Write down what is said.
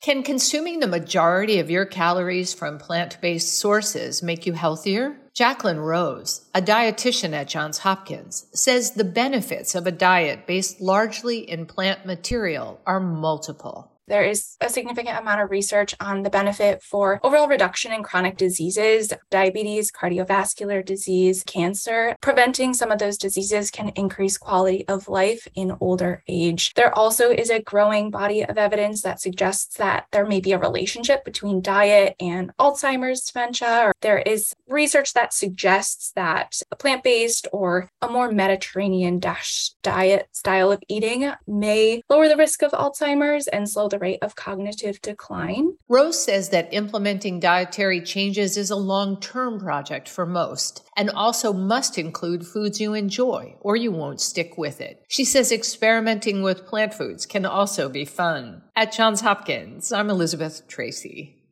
Can consuming the majority of your calories from plant-based sources make you healthier? Jacqueline Rose, a dietitian at Johns Hopkins, says the benefits of a diet based largely in plant material are multiple. There is a significant amount of research on the benefit for overall reduction in chronic diseases, diabetes, cardiovascular disease, cancer. Preventing some of those diseases can increase quality of life in older age. There also is a growing body of evidence that suggests that there may be a relationship between diet and Alzheimer's dementia. Or there is research that suggests that a plant-based or a more Mediterranean diet style of eating may lower the risk of Alzheimer's and slow the rate of cognitive decline. Rose says that implementing dietary changes is a long-term project for most, and also must include foods you enjoy, or you won't stick with it. She says experimenting with plant foods can also be fun. At Johns Hopkins, I'm Elizabeth Tracy.